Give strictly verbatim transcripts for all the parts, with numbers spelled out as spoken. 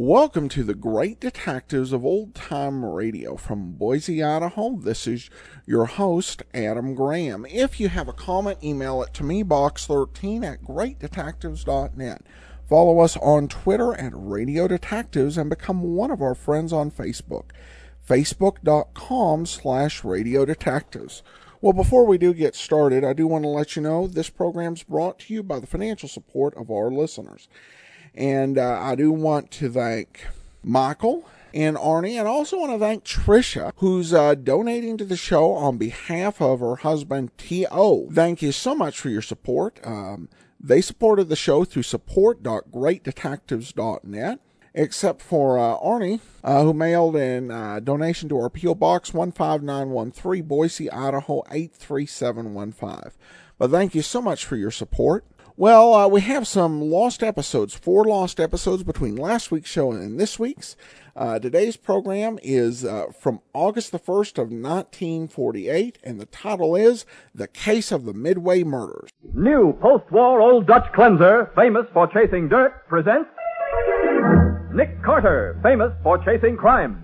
Welcome to the Great Detectives of Old Time Radio from Boise, Idaho. This is your host, Adam Graham. If you have a comment, email it to me, box thirteen at great detectives dot net. Follow us on Twitter at Radio Detectives and become one of our friends on Facebook, facebook.com slash Radio Detectives. Well, before we do get started, I do want to let you know this program's brought to you by the financial support of our listeners. And uh, I do want to thank Michael and Arnie, and also want to thank Tricia, who's uh, donating to the show on behalf of her husband, T O. Thank you so much for your support. Um, they supported the show through support dot great detectives dot net, except for uh, Arnie, uh, who mailed in a uh, donation to our P O. Box one five nine one three, Boise, Idaho eight three seven one five. But thank you so much for your support. Well, uh, we have some lost episodes, four lost episodes between last week's show and this week's. Uh, today's program is uh, from August the first of nineteen forty-eight, and the title is The Case of the Midway Murders. New post-war Old Dutch cleanser, famous for chasing dirt, presents Nick Carter, famous for chasing crime.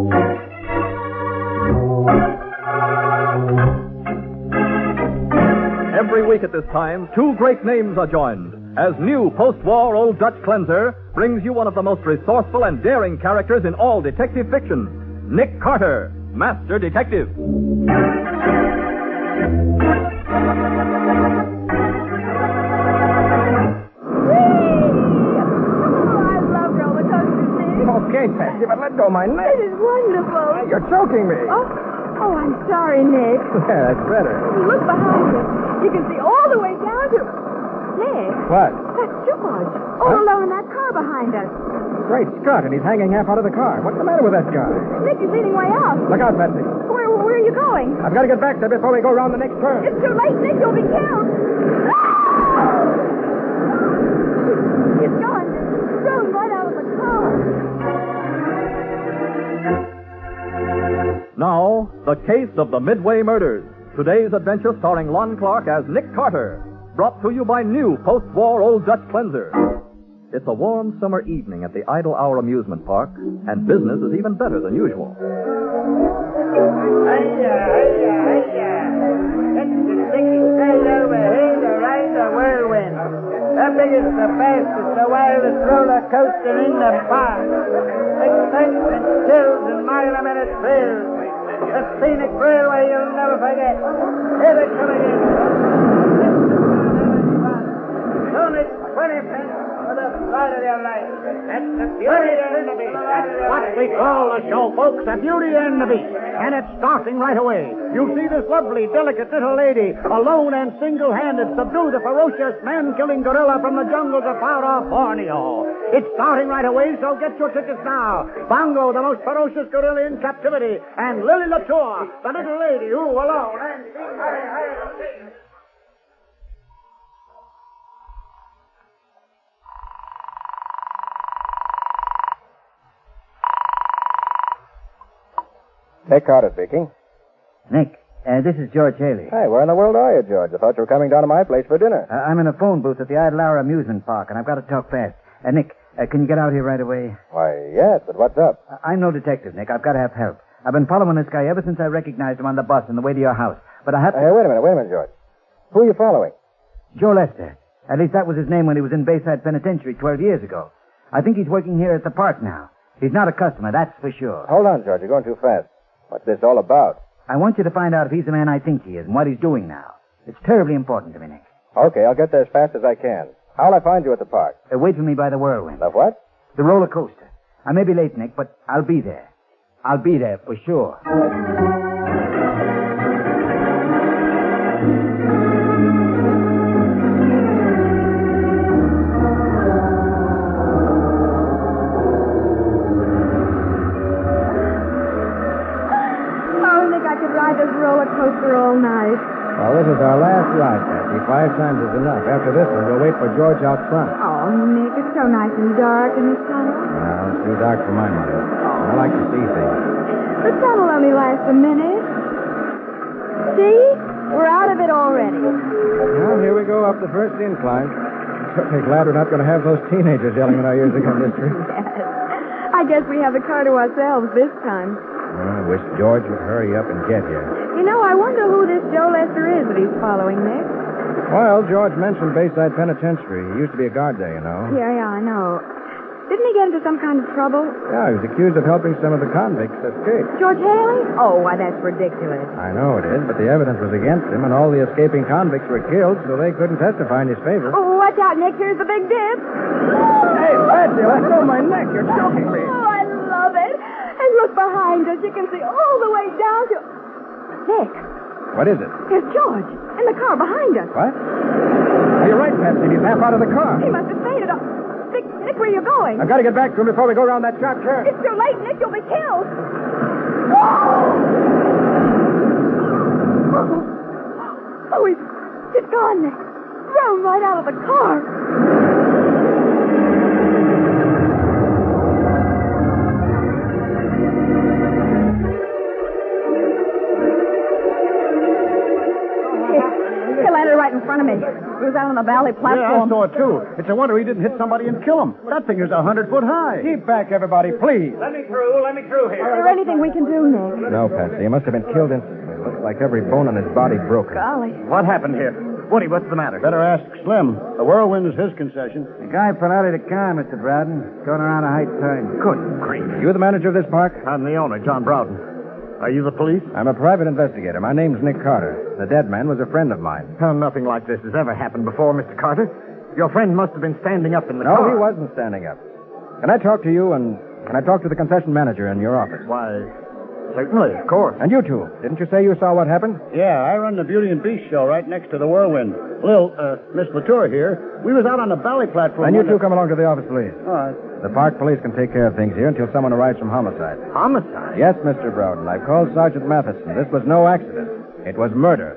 Every week at this time, two great names are joined as new post-war Old Dutch cleanser brings you one of the most resourceful and daring characters in all detective fiction, Nick Carter, Master Detective. Okay, Patsy, but let go of my neck. It is wonderful. You're choking me. Oh, oh, I'm sorry, Nick. Yeah, that's better. Look behind you. You can see all the way down to... Nick. What? That's George. All Huh? alone in that car behind us. Great Scott, and he's hanging half out of the car. What's the matter with that guy? Nick is leading way out. Look out, Patsy. Where, where are you going? I've got to get back there before we go around the next turn. It's too late, Nick. You'll be killed. Ah! He's gone. Thrown right out of the car. Now, the case of the Midway Murders. Today's adventure starring Lon Clark as Nick Carter. Brought to you by new post-war Old Dutch cleanser. It's a warm summer evening at the Idle Hour Amusement Park, and business is even better than usual. Hiya, hiya, hiya. It's the sticky sail over here to ride the whirlwind. The biggest, the fastest, the wildest roller coaster in the park. Excitement, chills, and mile-a-minute thrills. A scenic railway you'll never forget. Here they come again. Only twenty pence for the ride of your life. That's the beauty and the beast. That's What we call the show, folks, the Beauty and the Beast. And it's starting right away. You see this lovely, delicate little lady, alone and single-handed, subdue the ferocious, man-killing gorilla from the jungles of far-off Borneo. It's starting right away, so get your tickets now. Bongo, the most ferocious gorilla in captivity, and Lily Latour, the little lady who, alone and single-handed... Nick Carter speaking. Nick, uh, this is George Haley. Hey, where in the world are you, George? I thought you were coming down to my place for dinner. Uh, I'm in a phone booth at the Idle Hour Amusement Park, and I've got to talk fast. Uh, Nick, uh, can you get out here right away? Why, yes, but what's up? Uh, I'm no detective, Nick. I've got to have help. I've been following this guy ever since I recognized him on the bus on the way to your house. But I have to... Hey, wait a minute, wait a minute, George. Who are you following? Joe Lester. At least that was his name when he was in Bayside Penitentiary twelve years ago. I think he's working here at the park now. He's not a customer, that's for sure. Hold on, George. You're going too fast. What's this all about? I want you to find out if he's the man I think he is and what he's doing now. It's terribly important to me, Nick. Okay, I'll get there as fast as I can. How'll I find you at the park? Uh, wait for me by the whirlwind. The what? The roller coaster. I may be late, Nick, but I'll be there. I'll be there for sure. Oh, Nick, I could ride this roller coaster all night. Well, this is our last ride, Patsy. Five times is enough. After this one, we'll wait for George out front. Oh, Nick, it's so nice and dark in the tunnel. Well, it's too dark for my mother. I like to see things. The tunnel only lasts a minute. See? We're out of it already. Well, here we go up the first incline. Certainly glad we're not going to have those teenagers yelling in our ears again, Mister. Yes. guess we have the car to ourselves this time. I wish George would hurry up and get here. You know, I wonder who this Joe Lester is that he's following, Nick. Well, George mentioned Bayside Penitentiary. He used to be a guard there, you know. Yeah, yeah, I know. Didn't he get into some kind of trouble? Yeah, he was accused of helping some of the convicts escape. George Haley? Oh, why, that's ridiculous. I know it is, but the evidence was against him, and all the escaping convicts were killed, so they couldn't testify in his favor. Oh, watch out, Nick. Here's the big dip. Hey, Patsy, let go of my neck. You're choking me. Oh, I love it. And look behind us. You can see all the way down to... Nick. What is it? Here's George. In the car behind us. What? Oh, you're right, Patsy. He's half out of the car. He must have fainted. Oh, Nick, Nick, where are you going? I've got to get back to him before we go around that sharp turn. It's too late, Nick. You'll be killed. Oh, oh he's, he's gone, Nick. Thrown right out of the car. He landed right in front of me. He was out on the valley Yeah, I platform. saw it, too. It's a wonder he didn't hit somebody and kill him. That thing is a hundred foot high. Keep back, everybody, please. Let me through. Let me through Is here. there anything we can do, Nick? No, Patsy. He must have been killed instantly. Looks like every bone in his body broken. Golly. What happened here? Woody, what's the matter? Better ask Slim. The whirlwind is his concession. The guy fell out of the car, Mister Broughton. Going around a high turn. Good grief. You the manager of this park? I'm the owner, John Broughton. Are you the police? I'm a private investigator. My name's Nick Carter. The dead man was a friend of mine. Oh, nothing like this has ever happened before, Mister Carter. Your friend must have been standing up in the No, car. he wasn't standing up. Can I talk to you and can I talk to the concession manager in your office? Why, certainly, of course. And you two. Didn't you say you saw what happened? Yeah, I run the Beauty and Beast show right next to the whirlwind. Lil, uh, Miss Latour here, we was out on the valley platform. Then you when two the- come along to the office, please. All right. The park police can take care of things here until someone arrives from homicide. Homicide? Yes, Mister Broughton. I've called Sergeant Matheson. This was no accident. It was murder.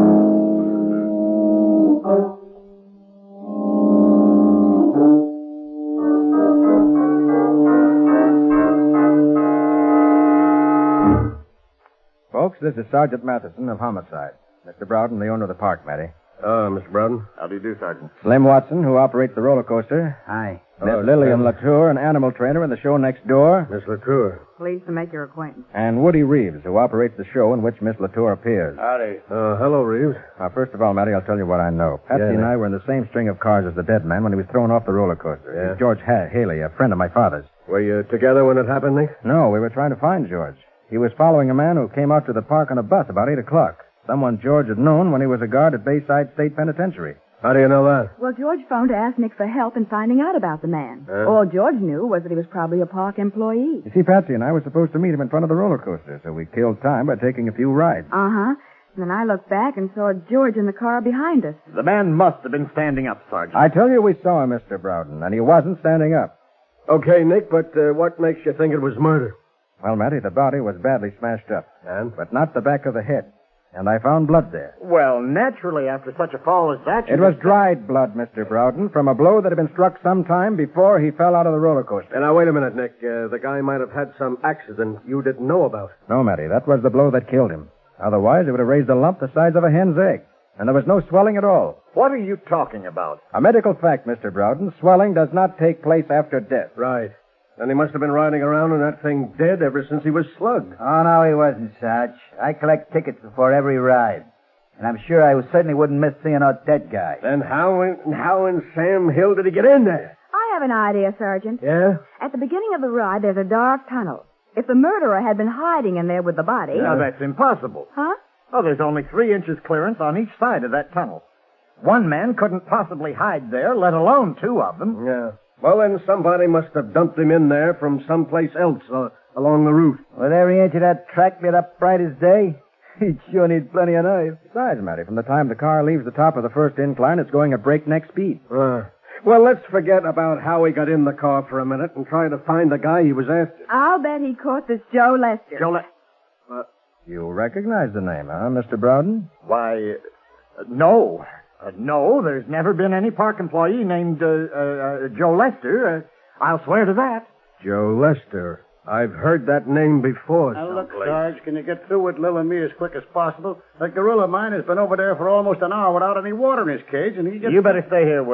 Folks, this is Sergeant Matheson of Homicide. Mister Broughton, the owner of the park, Matty. Oh, Mister Broughton. How do you do, Sergeant? Slim Watson, who operates the roller coaster. Hi. Hello, Miss Lillian Slim. Latour, an animal trainer in the show next door. Miss Latour. Pleased to make your acquaintance. And Woody Reeves, who operates the show in which Miss Latour appears. Howdy. Uh, hello, Reeves. Now, first of all, Matty, I'll tell you what I know. Patsy Yeah, and Nick. I were in the same string of cars as the dead man when he was thrown off the roller coaster. Yeah. He's George ha- Haley, a friend of my father's. Were you together when it happened, Nick? No, we were trying to find George. He was following a man who came out to the park on a bus about eight o'clock. Someone George had known when he was a guard at Bayside State Penitentiary. How do you know that? Well, George phoned to ask Nick for help in finding out about the man. Huh? All George knew was that he was probably a park employee. You see, Patsy and I were supposed to meet him in front of the roller coaster, so we killed time by taking a few rides. Uh-huh. And then I looked back and saw George in the car behind us. The man must have been standing up, Sergeant. I tell you, we saw him, Mister Broughton, and he wasn't standing up. Okay, Nick, but uh, what makes you think it was murder? Well, Matty, the body was badly smashed up, And? but not the back of the head. And I found blood there. Well, naturally, after such a fall as that... It was dried blood, Mister Broughton, from a blow that had been struck some time before he fell out of the roller coaster. And now, wait a minute, Nick. Uh, the guy might have had some accident you didn't know about. No, Matty, that was the blow that killed him. Otherwise, it would have raised a lump the size of a hen's egg. And there was no swelling at all. What are you talking about? A medical fact, Mister Broughton. Swelling does not take place after death. Right. Then he must have been riding around in that thing dead ever since he was slugged. Oh, no, he wasn't, Sarge. I collect tickets before every ride. And I'm sure I certainly wouldn't miss seeing a dead guy. Then how in, how in Sam Hill did he get in there? I have an idea, Sergeant. Yeah? At the beginning of the ride, there's a dark tunnel. If the murderer had been hiding in there with the body... Now, that's impossible. Huh? Oh, there's only three inches clearance on each side of that tunnel. One man couldn't possibly hide there, let alone two of them. Yeah. Well, then somebody must have dumped him in there from someplace else uh, along the route. With every inch of that track lit up bright as day, he'd sure need plenty of knives. Besides, Matty, from the time the car leaves the top of the first incline, it's going at breakneck speed. Uh, well, let's forget about how he got in the car for a minute and try to find the guy he was after. I'll bet he caught this Joe Lester. Joe Le- Uh, You recognize the name, huh, Mister Broughton? Why, uh, no. Uh, no, there's never been any park employee named uh, uh, uh, Joe Lester. Uh, I'll swear to that. Joe Lester. I've heard that name before. Now, look, someplace. Sarge, can you get through with Lil and me as quick as possible? That gorilla of mine has been over there for almost an hour without any water in his cage, and he just... You better stay here, Woody.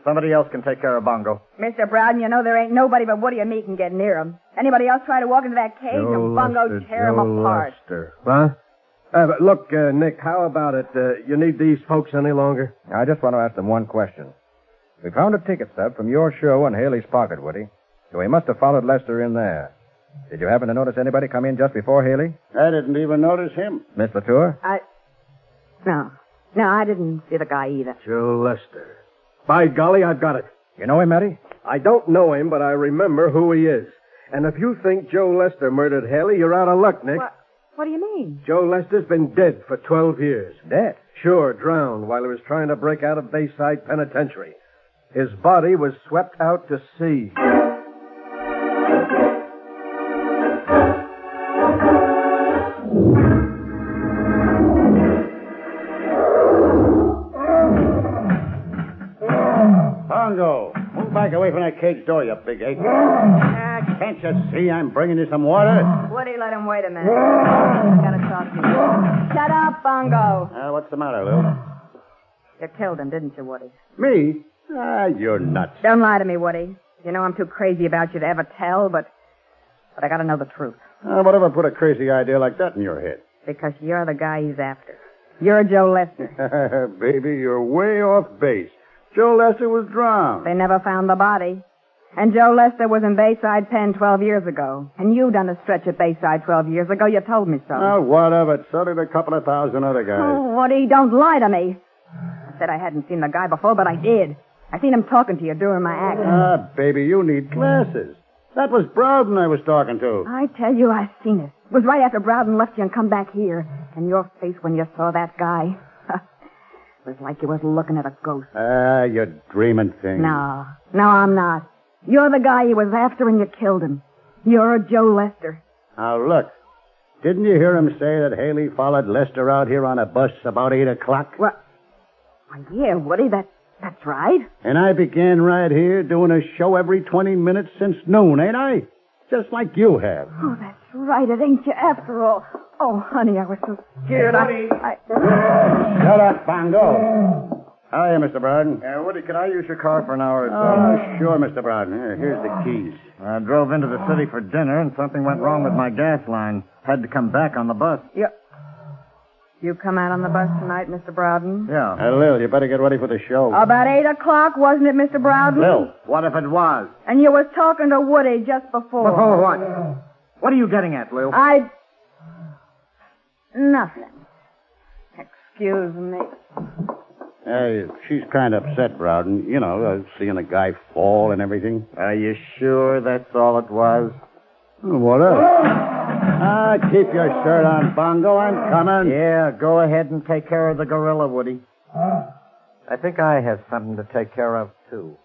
Somebody else can take care of Bongo. Mister Browden, you know there ain't nobody but Woody and me can get near him. Anybody else try to walk into that cage Joe and Bongo Lester, tear him Joe apart. Lester. Huh? Uh, but look, uh, Nick, how about it? Uh, you need these folks any longer? I just want to ask them one question. We found a ticket stub from your show in Haley's pocket, Woody. So he must have followed Lester in there. Did you happen to notice anybody come in just before Haley? I didn't even notice him. Miss Latour? I... No. No, I didn't see the guy either. Joe Lester. By golly, I've got it. You know him, Matty? I don't know him, but I remember who he is. And if you think Joe Lester murdered Haley, you're out of luck, Nick. What, what do you mean? Joe Lester's been dead for twelve years. Dead? Sure, drowned while he was trying to break out of Bayside Penitentiary. His body was swept out to sea. Bongo, move back away from that cage door, you big ape. Ah, can't you see I'm bringing you some water? Woody, let him wait a minute. I gotta talk to you. Shut up, Bongo. Uh, what's the matter, Lou? You killed him, didn't you, Woody? Me? Ah, you're nuts. Don't lie to me, Woody. You know I'm too crazy about you to ever tell, but... But I gotta know the truth. Uh, whatever put a crazy idea like that in your head? Because you're the guy he's after. You're Joe Lester. Baby, you're way off base. Joe Lester was drowned. They never found the body. And Joe Lester was in Bayside Pen twelve years ago. And you done a stretch at Bayside twelve years ago. You told me so. Oh, whatever. So did a couple of thousand other guys. Oh, Woody, don't lie to me. I said I hadn't seen the guy before, but I did. I seen him talking to you during my act. Ah, baby, you need glasses. That was Browden I was talking to. I tell you, I seen it. It was right after Browden left you and come back here. And your face when you saw that guy. It was like you was looking at a ghost. Ah, you're dreaming things. No, no, I'm not. You're the guy he was after and you killed him. You're Joe Lester. Now, look. Didn't you hear him say that Haley followed Lester out here on a bus about eight o'clock? What? Well, yeah, Woody, that, that's right. And I began right here doing a show every twenty minutes since noon, ain't I? Just like you have. Oh, that's right. It ain't you after all. Oh, honey, I was so scared. I, I... Shut up, Bongo. Hiya, Mister Browden. Uh, Woody, can I use your car for an hour or so? Oh, sure, Mister Browden. Here, here's the keys. I drove into the city for dinner, and something went wrong with my gas line. Had to come back on the bus. You, you come out on the bus tonight, Mister Browden? Yeah. Hey, Lil, you better get ready for the show. About eight o'clock, wasn't it, Mister Browden? Lil. What if it was? And you was talking to Woody just before. Before what? What are you getting at, Lil? I... Nothing. Excuse me. Hey, she's kind of upset, Browden. You know, uh, seeing a guy fall and everything. Are you sure that's all it was? Oh, what else? Ah, keep your shirt on, Bongo. I'm coming. Yeah, go ahead and take care of the gorilla, Woody. I think I have something to take care of, too.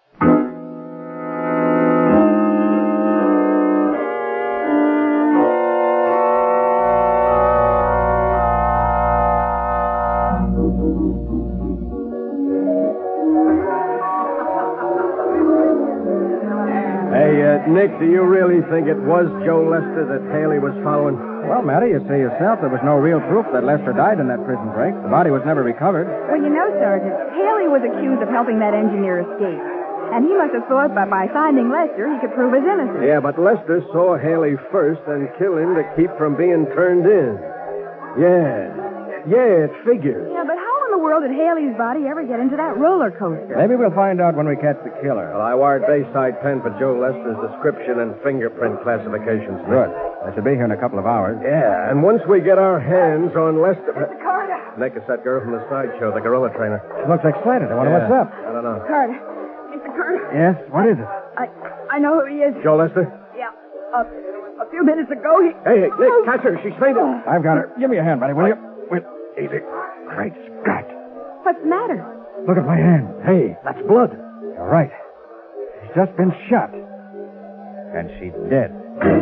Nick, do you really think it was Joe Lester that Haley was following? Well, Matty, you say yourself there was no real proof that Lester died in that prison break. The body was never recovered. Well, you know, Sergeant, Haley was accused of helping that engineer escape. And he must have thought that by finding Lester, he could prove his innocence. Yeah, but Lester saw Haley first and killed him to keep from being turned in. Yeah. Yeah, it figures. Yeah, but how in the world did Haley's body ever get into that roller coaster? Maybe we'll find out when we catch the killer. Well, I wired Bayside Pen for Joe Lester's description and fingerprint classifications. Good. I should be here in a couple of hours. Yeah, and once we get our hands on Lester... Mister Carter! Nick, it's that girl from the sideshow, the gorilla trainer. She looks excited. I wonder Yeah. what's up. I don't know. Carter. Mister Carter. Yes? What is it? I I know who he is. Joe Lester? Yeah. Uh, a few minutes ago, he... Hey, hey, Nick, catch her. She's fainted. I've got her. Give me a hand, buddy, will you? Wait. Easy. Great Scott. What's the matter? Look at my hand. Hey, that's blood. You're right. She's just been shot. And she's dead.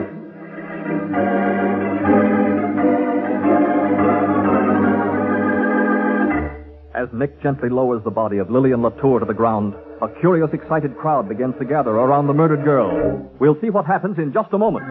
As Nick gently lowers the body of Lillian Latour to the ground, a curious, excited crowd begins to gather around the murdered girl. We'll see what happens in just a moment.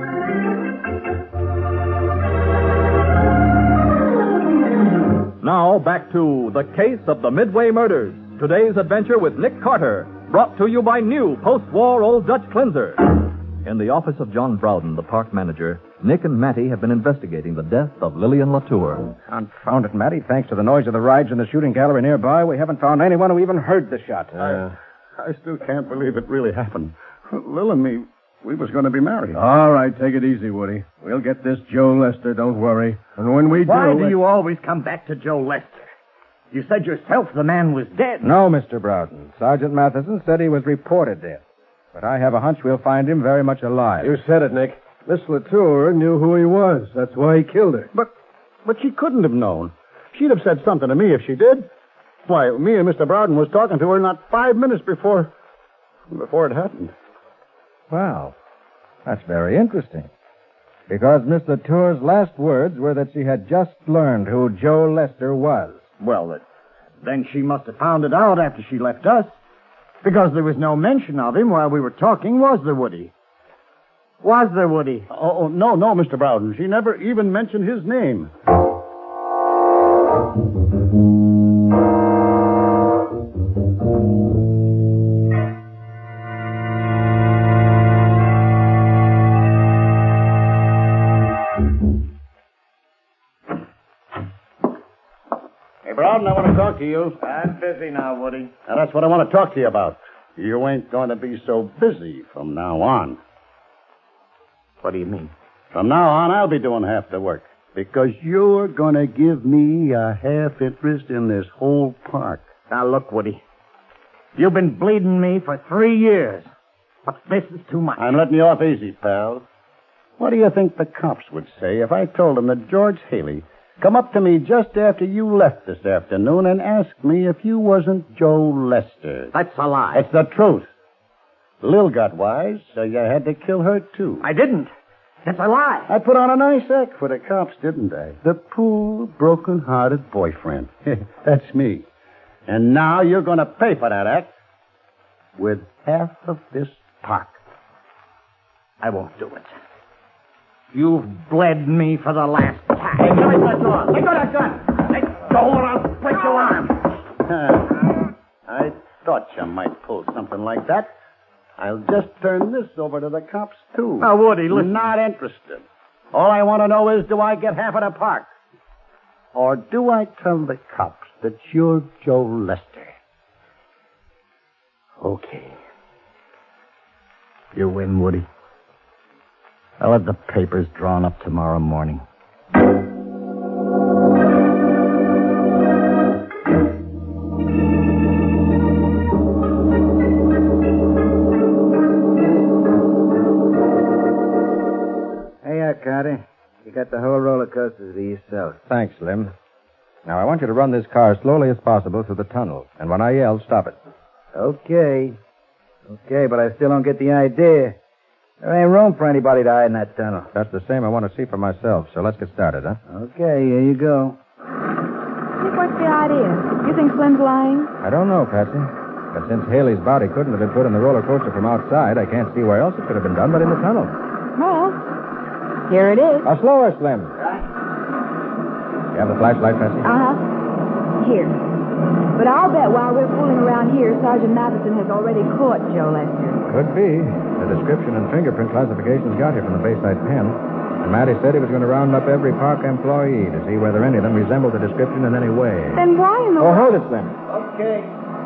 Now, back to The Case of the Midway Murders. Today's adventure with Nick Carter, Brought to you by new post-war Old Dutch Cleanser. In the office of John Browden, the park manager, Nick and Matty have been investigating the death of Lillian Latour. Confound it, Matty. Thanks to the noise of the rides in the shooting gallery nearby, we haven't found anyone who even heard the shot. Uh, I still can't believe it really happened. Lil and me, we was going to be married. All right, take it easy, Woody. We'll get this Joe Lester, don't worry. And when we Why do... do you always come back to Joe Lester? You said yourself the man was dead. No, Mister Browden. Sergeant Matheson said he was reported dead. But I have a hunch we'll find him very much alive. You said it, Nick. Miss Latour knew who he was. That's why he killed her. But, but she couldn't have known. She'd have said something to me if she did. Why, me and Mister Browden was talking to her not five minutes before, before it happened. Well, that's very interesting. Because Miss Latour's last words were that she had just learned who Joe Lester was. Well, uh, then she must have found it out after she left us. Because there was no mention of him while we were talking, was there, Woody? Was there, Woody? Oh, oh no, no, Mister Browden. She never even mentioned his name. Browden, I want to talk to you. I'm busy now, Woody. Now, that's what I want to talk to you about. You ain't going to be so busy from now on. What do you mean? From now on, I'll be doing half the work. Because you're going to give me a half interest in this whole park. Now, look, Woody. You've been bleeding me for three years. But this is too much. I'm letting you off easy, pal. What do you think the cops would say if I told them that George Haley come up to me just after you left this afternoon and asked me if you wasn't Joe Lester? That's a lie. It's the truth. Lil got wise, so you had to kill her, too. I didn't. It's a lie. I put on a nice act for the cops, didn't I? The poor, broken-hearted boyfriend. That's me. And now you're going to pay for that act with half of this park. I won't do it. You've bled me for the last time. Hey, give me that gun. Let go of that gun. Let go or I'll break your arm. I thought you might pull something like that. I'll just turn this over to the cops, too. Now, Woody, listen. Not interested. All I want to know is, do I get half of the park? Or do I tell the cops that you're Joe Lester? Okay. You win, Woody. I'll have the papers drawn up tomorrow morning. Carter. You got the whole roller coaster to yourself. Thanks, Slim. Now, I want you to run this car as slowly as possible through the tunnel. And when I yell, stop it. Okay. Okay, but I still don't get the idea. There ain't room for anybody to hide in that tunnel. That's the same I want to see for myself, so let's get started, huh? Okay, here you go. Nick, what's the idea? You think Slim's lying? I don't know, Patsy. But since Haley's body couldn't have been put in the roller coaster from outside, I can't see where else it could have been done but in the tunnel. Well, here it is. Now, slower, Slim. You have the flashlight, Patsy? Uh-huh. Here. But I'll bet while we're fooling around here, Sergeant Matheson has already caught Joe Lester. Could be. The description and fingerprint classifications got here from the Bayside pen. And Matty said he was going to round up every park employee to see whether any of them resembled the description in any way. Then why in the Oh, world... hold it, Slim. Okay.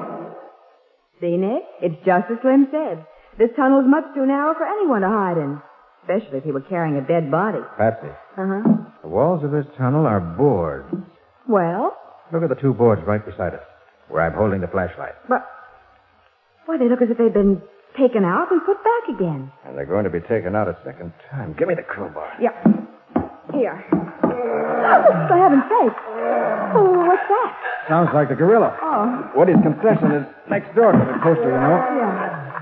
See, Nick? It's just as Slim said. This tunnel is much too narrow for anyone to hide in. Especially if he were carrying a dead body. Patsy. Uh-huh. The walls of this tunnel are boards. Well? Look at the two boards right beside us, where I'm holding the flashlight. But... Why, they look as if they'd been taken out and put back again. And they're going to be taken out a second time. Give me the crowbar. Yeah. Here. Oh, for heaven's sake. Oh, what's that? Sounds like the gorilla. Oh. Woody's confession is next door to the poster, you know. Yeah.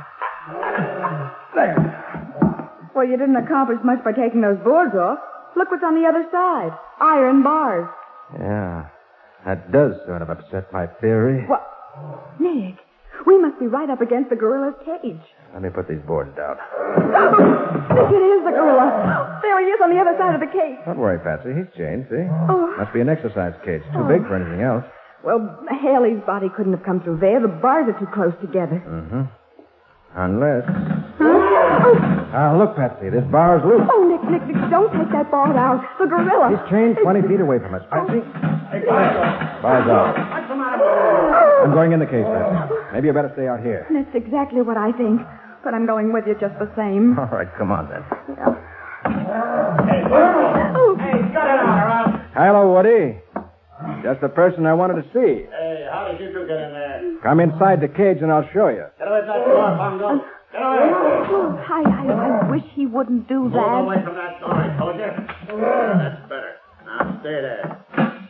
There. Well, you didn't accomplish much by taking those boards off. Look what's on the other side. Iron bars. Yeah. That does sort of upset my theory. What? Nick, we must be right up against the gorilla's cage. Let me put these boards down. Oh, Nick, it is the gorilla. There he is on the other side of the cage. Don't worry, Patsy. He's chained, see? Oh. Must be an exercise cage. Too big for anything else. Well, Haley's body couldn't have come through there. The bars are too close together. Mm-hmm. Unless... Huh? Oh. Ah, look, Patsy, this bar's loose. Oh, Nick, Nick, Nick, don't take that bar out. The gorilla. He's chained twenty feet away from us, Patsy. Hey, Bongo. Bars out. What's the matter with you? I'm going in the case, Patsy. Maybe you better stay out here. That's exactly what I think. But I'm going with you just the same. All right, come on, then. Yeah. Hey, Bongo. Hey, cut it out, or else. Hello, Woody. Just the person I wanted to see. Hey, how did you two get in there? Come inside the cage and I'll show you. Get away from that door, Bongo. Get away. Oh, I, I, I wish he wouldn't do Move that. away from that door, I told you. That's better. Now, stay there.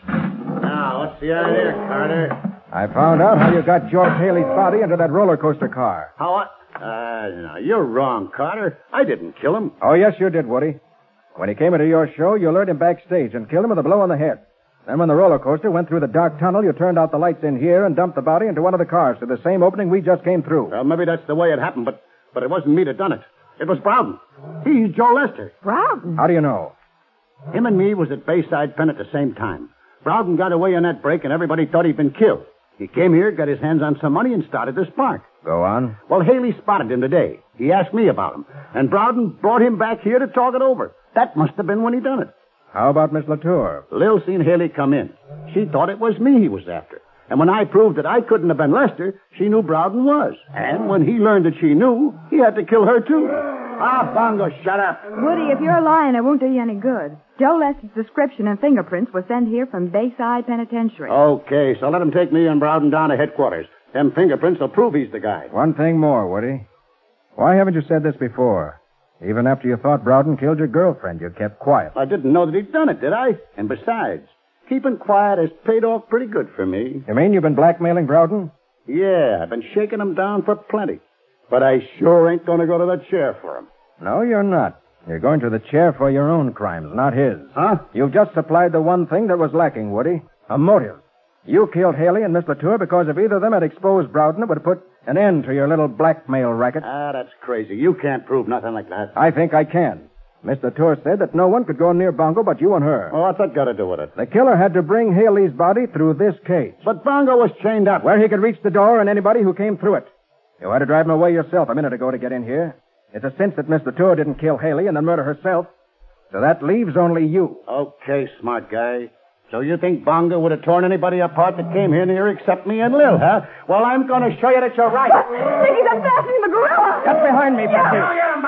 Now, what's the idea, Carter? I found out how you got George Haley's body into that roller coaster car. How what? Uh, no, you're wrong, Carter. I didn't kill him. Oh, yes, you did, Woody. When he came into your show, you lured him backstage and killed him with a blow on the head. Then when the roller coaster went through the dark tunnel, you turned out the lights in here and dumped the body into one of the cars through the same opening we just came through. Well, maybe that's the way it happened, but, but it wasn't me that done it. It was Browden. He's Joe Lester. Browden? How do you know? Him and me was at Bayside Penn at the same time. Browden got away in that break, and everybody thought he'd been killed. He came here, got his hands on some money, and started this park. Go on. Well, Haley spotted him today. He asked me about him, and Browden brought him back here to talk it over. That must have been when he done it. How about Miss Latour? Lil seen Haley come in. She thought it was me he was after. And when I proved that I couldn't have been Lester, she knew Browden was. And when he learned that she knew, he had to kill her, too. Ah, Bongo, shut up. Woody, if you're lying, it won't do you any good. Joe Lester's description and fingerprints were sent here from Bayside Penitentiary. Okay, so let him take me and Browden down to headquarters. Them fingerprints will prove he's the guy. One thing more, Woody. Why haven't you said this before? Even after you thought Browden killed your girlfriend, you kept quiet. I didn't know that he'd done it, did I? And besides, keeping quiet has paid off pretty good for me. You mean you've been blackmailing Browden? Yeah, I've been shaking him down for plenty. But I sure ain't going to go to the chair for him. No, you're not. You're going to the chair for your own crimes, not his. Huh? You've just supplied the one thing that was lacking, Woody. A motive. You killed Haley and Miss Latour because if either of them had exposed Browden, it would have put an end to your little blackmail racket. Ah, that's crazy. You can't prove nothing like that. I think I can. Miss Latour said that no one could go near Bongo but you and her. Well, what's that got to do with it? The killer had to bring Haley's body through this cage. But Bongo was chained up. Where he could reach the door and anybody who came through it. You had to drive him away yourself a minute ago to get in here. It's a cinch that Miss Latour didn't kill Haley and then murder herself. So that leaves only you. Okay, smart guy. So you think Bongo would have torn anybody apart that came here near except me and Lil, huh? Well, I'm going to show you that you're right. He's unfastening the gorilla. Get behind me, Patsy. Yeah, yeah,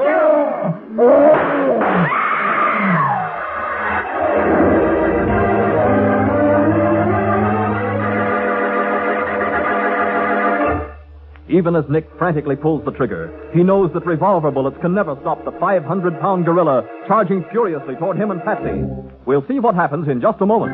Bongo. Even as Nick frantically pulls the trigger, he knows that revolver bullets can never stop the five hundred pound gorilla charging furiously toward him and Patsy. We'll see what happens in just a moment.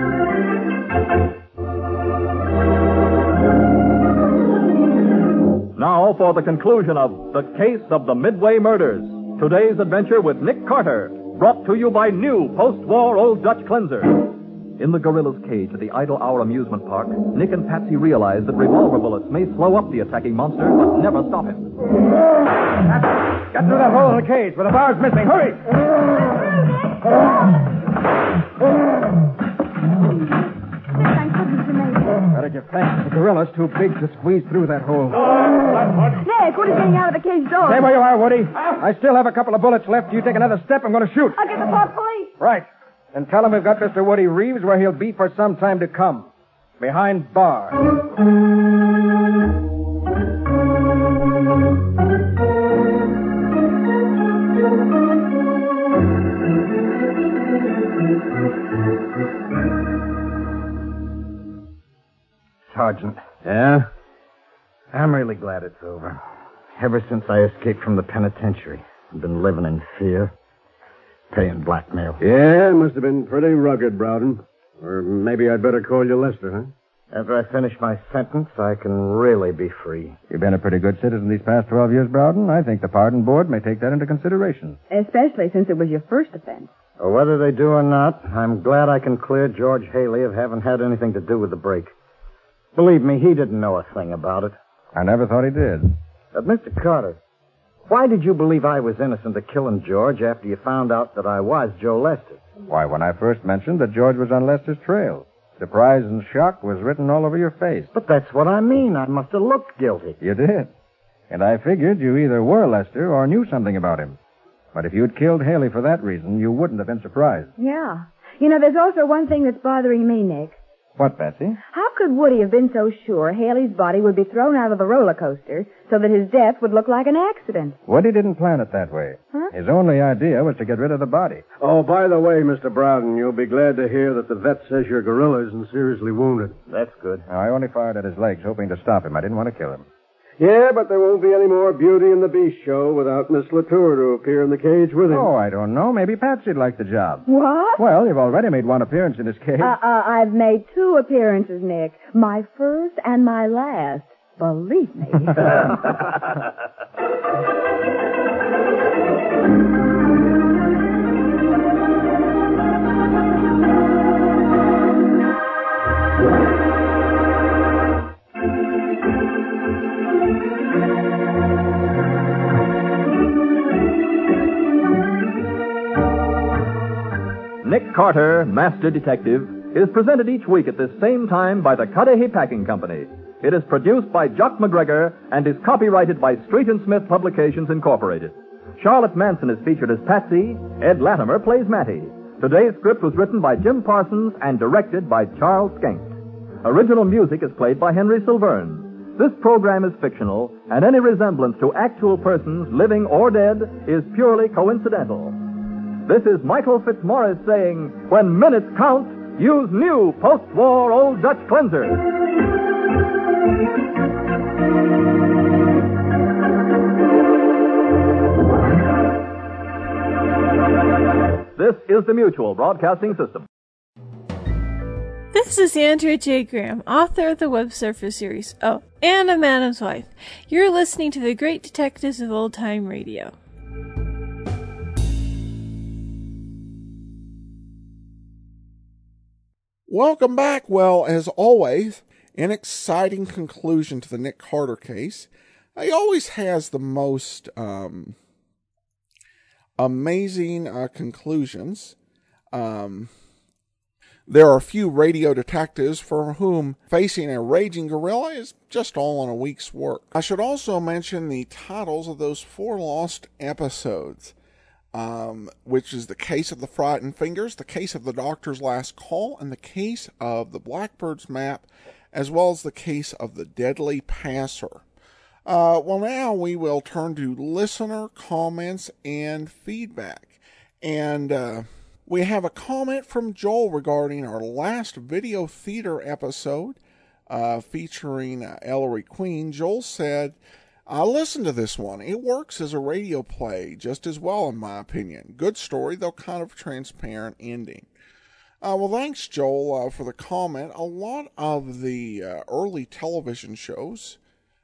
Now for the conclusion of The Case of the Midway Murders. Today's adventure with Nick Carter, brought to you by new post-war Old Dutch Cleanser. In the gorilla's cage at the Idle Hour amusement park, Nick and Patsy realize that revolver bullets may slow up the attacking monster, but never stop him. Get through that hole in the cage where the bar's missing. Hurry! What did you think? The gorilla's too big to squeeze through that hole. Nick, Woody's getting out of the cage door. Stay where you are, Woody. I still have a couple of bullets left. You take another step, I'm going to shoot. I'll get the Park Police. Right. And tell him we've got Mister Woody Reeves where he'll be for some time to come. Behind bars. Sergeant. Yeah? I'm really glad it's over. Ever since I escaped from the penitentiary, I've been living in fear. Paying blackmail. Yeah, it must have been pretty rugged, Browden. Or maybe I'd better call you Lester, huh? After I finish my sentence, I can really be free. You've been a pretty good citizen these past twelve years, Browden. I think the pardon board may take that into consideration. Especially since it was your first offense. Well, whether they do or not, I'm glad I can clear George Haley of having had anything to do with the break. Believe me, he didn't know a thing about it. I never thought he did. But, Mister Carter, why did you believe I was innocent of killing George after you found out that I was Joe Lester? Why, when I first mentioned that George was on Lester's trail. Surprise and shock was written all over your face. But that's what I mean. I must have looked guilty. You did. And I figured you either were Lester or knew something about him. But if you'd killed Haley for that reason, you wouldn't have been surprised. Yeah. You know, there's also one thing that's bothering me, Nick. What, Betsy? How could Woody have been so sure Haley's body would be thrown out of the roller coaster so that his death would look like an accident? Woody didn't plan it that way. Huh? His only idea was to get rid of the body. Oh, by the way, Mister Browden, you'll be glad to hear that the vet says your gorilla isn't seriously wounded. That's good. Now, I only fired at his legs, hoping to stop him. I didn't want to kill him. Yeah, but there won't be any more Beauty and the Beast show without Miss Latour to appear in the cage with him. Oh, I don't know. Maybe Patsy'd like the job. What? Well, you've already made one appearance in his cage. Uh-uh, I've made two appearances, Nick. My first and my last. Believe me. Nick Carter, Master Detective, is presented each week at this same time by the Cudahy Packing Company. It is produced by Jock McGregor and is copyrighted by Street and Smith Publications, Incorporated. Charlotte Manson is featured as Patsy. Ed Latimer plays Matty. Today's script was written by Jim Parsons and directed by Charles Schenck. Original music is played by Henry Silverne. This program is fictional, and any resemblance to actual persons, living or dead, is purely coincidental. This is Michael Fitzmaurice saying, when minutes count, use new post-war Old Dutch cleanser. This is the Mutual Broadcasting System. This is Andrea J. Graham, author of the Web Surfer series, oh, and a Madam's Wife. You're listening to the Great Detectives of Old Time Radio. Welcome back. Well, as always, an exciting conclusion to the Nick Carter case. He always has the most um, amazing uh, conclusions. Um, there are a few radio detectives for whom facing a raging gorilla is just all in a week's work. I should also mention the titles of those four lost episodes. Um, which is the case of the Frightened Fingers, the case of the Doctor's Last Call, and the case of the Blackbird's Map, as well as the case of the Deadly Passer. Uh, well, now we will turn to listener comments and feedback. And uh, we have a comment from Joel regarding our last video theater episode uh, featuring uh, Ellery Queen. Joel said, I listened to this one. It works as a radio play just as well, in my opinion. Good story, though kind of transparent ending. Uh, well, thanks, Joel, uh, for the comment. A lot of the uh, early television shows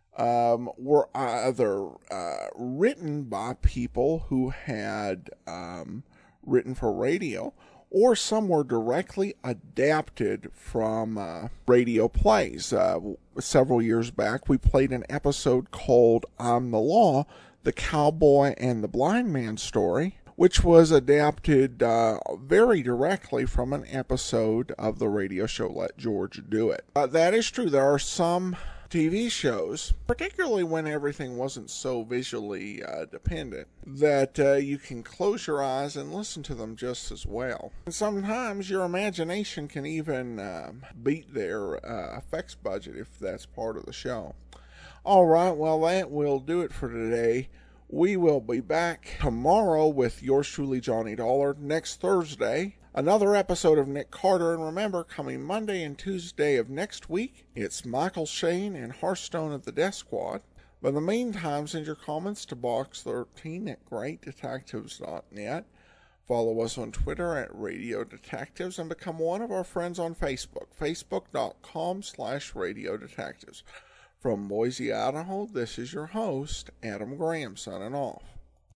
um, were either uh, written by people who had um, written for radio, or some were directly adapted from uh, radio plays. Uh, several years back, we played an episode called I'm the Law, the Cowboy and the Blind Man story, which was adapted uh, very directly from an episode of the radio show Let George Do It. Uh, that is true. There are some T V shows, particularly when everything wasn't so visually uh, dependent, that uh, you can close your eyes and listen to them just as well. And sometimes your imagination can even uh, beat their uh, effects budget if that's part of the show. All right, well, that will do it for today. We will be back tomorrow with yours truly, Johnny Dollar. Next Thursday, another episode of Nick Carter. And remember, coming Monday and Tuesday of next week, it's Michael Shane and Hearthstone of the Death Squad. But in the meantime, send your comments to box thirteen at great detectives dot net. Follow us on Twitter at Radio Detectives and become one of our friends on Facebook, facebook.com slash Radio Detectives. From Boise, Idaho, this is your host, Adam Graham, signing off.